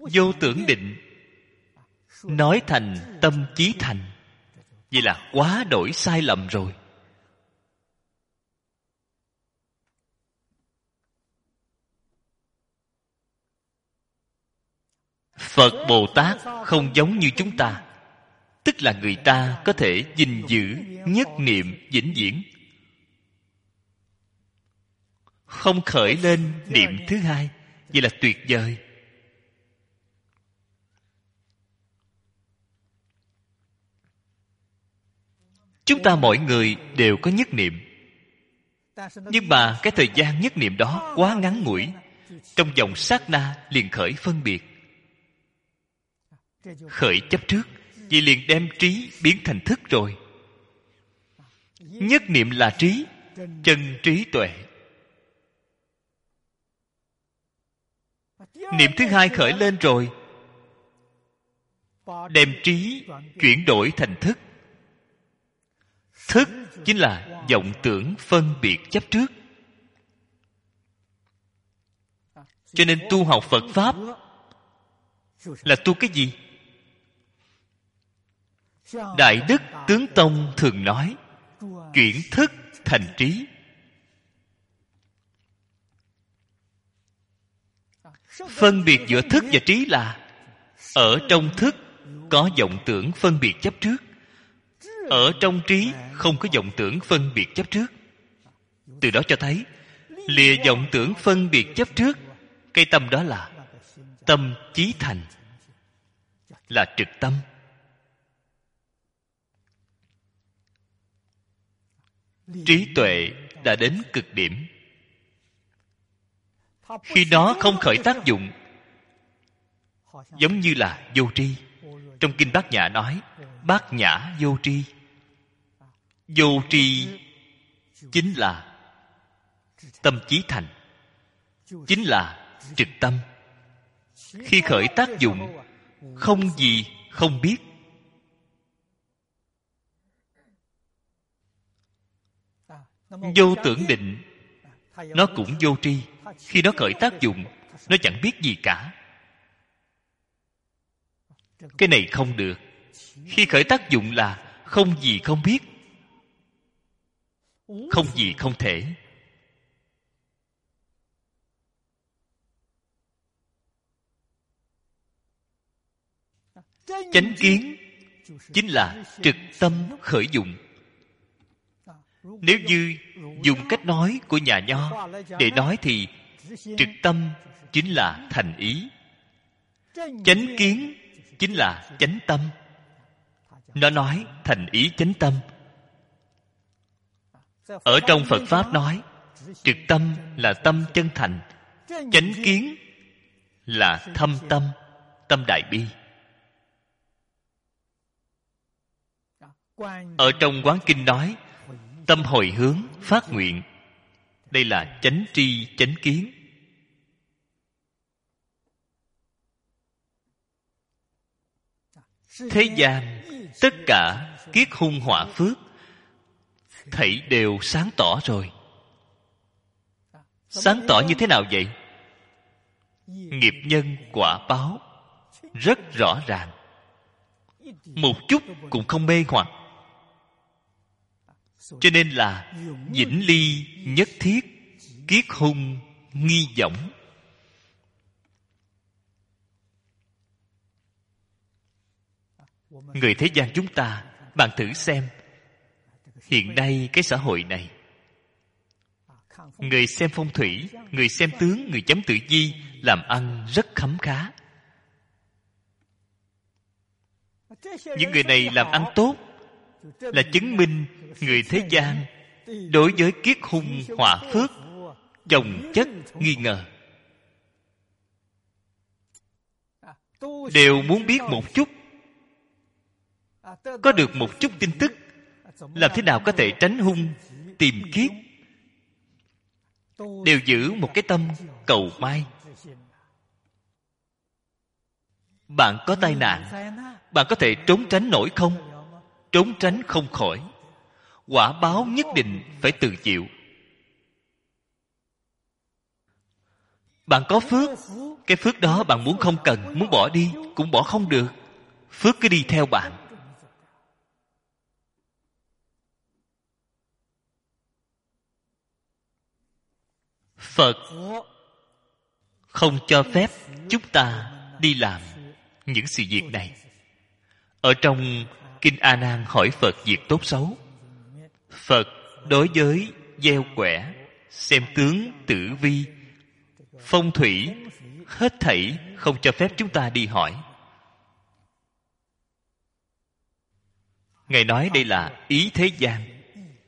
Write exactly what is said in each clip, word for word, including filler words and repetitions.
Vô tưởng định nói thành tâm chí thành, vậy là quá đổi sai lầm rồi. Phật Bồ Tát không giống như chúng ta, tức là người ta có thể gìn giữ nhất niệm vĩnh viễn, không khởi lên niệm thứ hai, vậy là tuyệt vời. Chúng ta mỗi người đều có nhất niệm, nhưng mà cái thời gian nhất niệm đó quá ngắn ngủi, trong vòng sát na liền khởi phân biệt, khởi chấp trước, vậy liền đem trí biến thành thức rồi. Nhất niệm là trí, chân trí tuệ. Niệm thứ hai khởi lên rồi, đem trí chuyển đổi thành thức. Thức chính là vọng tưởng phân biệt chấp trước. Cho nên tu học Phật Pháp là tu cái gì? Đại Đức Tướng Tông thường nói chuyển thức thành trí. Phân biệt giữa thức và trí là ở trong thức có vọng tưởng phân biệt chấp trước, ở trong trí không có vọng tưởng phân biệt chấp trước. Từ đó cho thấy lìa vọng tưởng phân biệt chấp trước, cái tâm đó là tâm chí thành, là trực tâm. Trí tuệ đã đến cực điểm. Khi đó không khởi tác dụng, giống như là vô tri. Trong kinh Bát Nhã nói bát nhã vô tri. Vô tri chính là tâm chí thành, chính là trực tâm. Khi khởi tác dụng, không gì không biết. Vô tưởng định nó cũng vô tri. Khi nó khởi tác dụng, nó chẳng biết gì cả. Cái này không được. Khi khởi tác dụng là không gì không biết, không gì không thể. Chánh kiến chính là trực tâm khởi dụng. Nếu như dùng cách nói của nhà Nho để nói thì trực tâm chính là thành ý, chánh kiến chính là chánh tâm. Nó nói thành ý chánh tâm. Ở trong Phật Pháp nói trực tâm là tâm chân thành, chánh kiến là thâm tâm, tâm đại bi. Ở trong Quán Kinh nói tâm hồi hướng phát nguyện, đây là chánh tri chánh kiến. Thế gian tất cả kiết hung họa phước thảy đều sáng tỏ rồi. Sáng tỏ như thế nào vậy? Nghiệp nhân quả báo rất rõ ràng, một chút cũng không mê hoặc. Cho nên là vĩnh ly nhất thiết, kiết hung nghi võng. Người thế gian chúng ta, bạn thử xem, hiện nay cái xã hội này, người xem phong thủy, người xem tướng, người chấm tử vi, làm ăn rất khấm khá. Những người này làm ăn tốt là chứng minh người thế gian đối với kiết hung họa phước chồng chất nghi ngờ, đều muốn biết một chút, có được một chút tin tức, làm thế nào có thể tránh hung tìm kiết, đều giữ một cái tâm cầu may. Bạn có tai nạn, bạn có thể trốn tránh nổi không? Trốn tránh không khỏi. Quả báo nhất định phải tự chịu. Bạn có phước, cái phước đó bạn muốn không cần, muốn bỏ đi cũng bỏ không được. Phước cứ đi theo bạn. Phật không cho phép chúng ta đi làm những sự việc này. Ở trong Kinh A Nan hỏi Phật việc tốt xấu, Phật đối với gieo quẻ, xem tướng tử vi, phong thủy, hết thảy không cho phép chúng ta đi hỏi. Ngài nói đây là ý thế gian.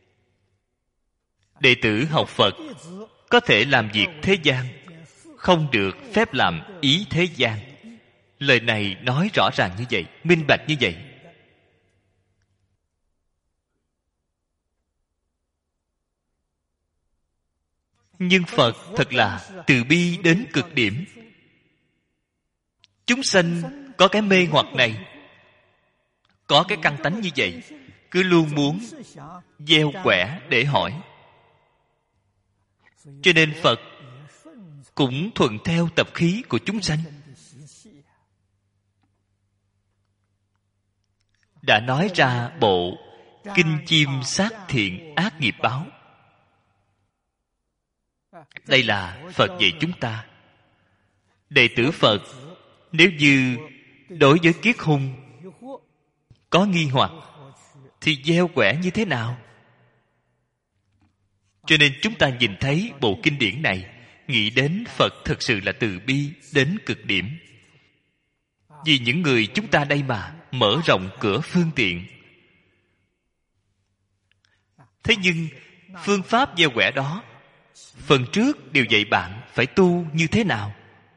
Đệ tử học Phật có thể làm việc thế gian, không được phép làm ý thế gian. Lời này nói rõ ràng như vậy, minh bạch như vậy. Nhưng Phật thật là từ bi đến cực điểm. Chúng sanh có cái mê hoặc này, có cái căn tánh như vậy, cứ luôn muốn gieo quẻ để hỏi. Cho nên Phật cũng thuận theo tập khí của chúng sanh. Đã nói ra bộ Kinh Chim Sát Thiện Ác Nghiệp Báo. Đây là Phật dạy chúng ta. Đệ tử Phật nếu như đối với kiết hung có nghi hoặc thì gieo quẻ như thế nào? Cho nên chúng ta nhìn thấy bộ kinh điển này, nghĩ đến Phật thực sự là từ bi đến cực điểm. Vì những người chúng ta đây mà mở rộng cửa phương tiện. Thế nhưng phương pháp gieo quẻ đó, phần trước đều dạy bạn phải tu như thế nào,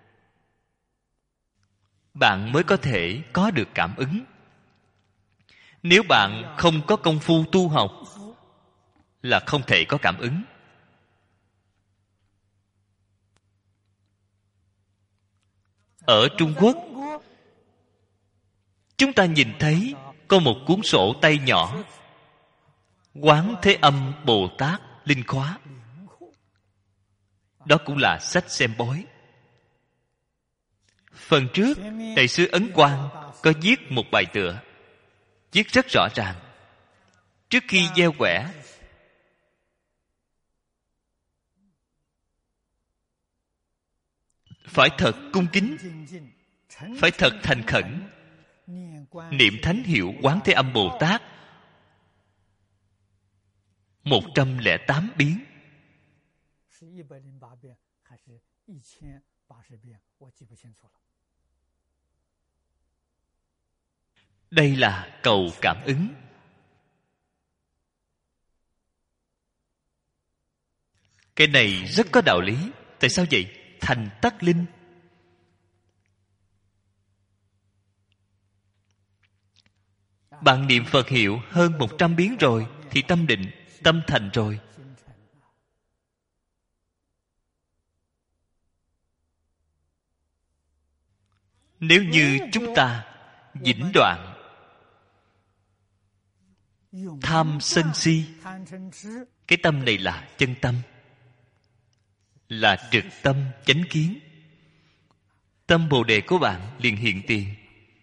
bạn mới có thể có được cảm ứng. Nếu bạn không có công phu tu học là không thể có cảm ứng. Ở Trung Quốc, chúng ta nhìn thấy có một cuốn sổ tay nhỏ, Quán Thế Âm Bồ Tát Linh Khóa. Đó cũng là sách xem bói. Phần trước, Đại sư Ấn Quang có viết một bài tựa, viết rất rõ ràng. Trước khi gieo quẻ, phải thật cung kính, phải thật thành khẩn, niệm thánh hiệu Quán Thế Âm Bồ Tát một trăm lẻ tám biến. Đây là cầu cảm ứng. Cái này rất có đạo lý. Tại sao vậy? Thành tắc linh. Bạn niệm Phật hiệu hơn một trăm biến rồi thì tâm định, tâm thành rồi. Nếu như chúng ta vĩnh đoạn tham sân si, cái tâm này là chân tâm, là trực tâm chánh kiến, tâm Bồ Đề của bạn liền hiện tiền.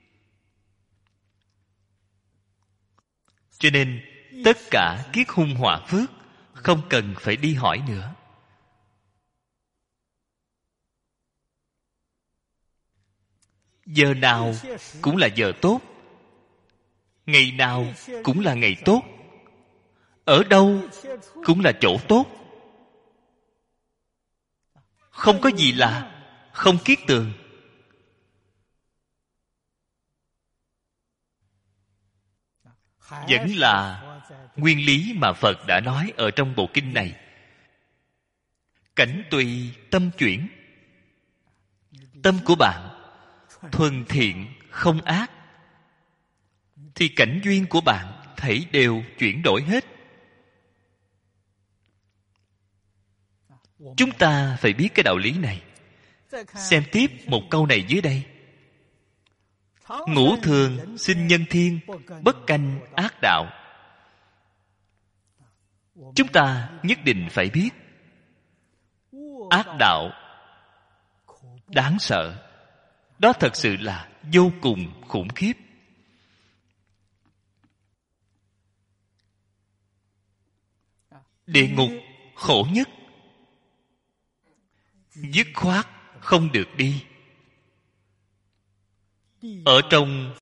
Cho nên tất cả kiết hung họa phước không cần phải đi hỏi nữa. Giờ nào cũng là giờ tốt, ngày nào cũng là ngày tốt, ở đâu cũng là chỗ tốt. Không có gì là không kiết tường. Vẫn là nguyên lý mà Phật đã nói ở trong bộ kinh này. Cảnh tùy tâm chuyển. Tâm của bạn thuần thiện không ác thì cảnh duyên của bạn thảy đều chuyển đổi hết. Chúng ta phải biết cái đạo lý này. Xem tiếp một câu này dưới đây. Ngũ thường sinh nhân thiên, bất canh ác đạo. Chúng ta nhất định phải biết ác đạo đáng sợ. Đó thật sự là vô cùng khủng khiếp. Địa ngục khổ nhất, dứt khoát không được đi. Ở trong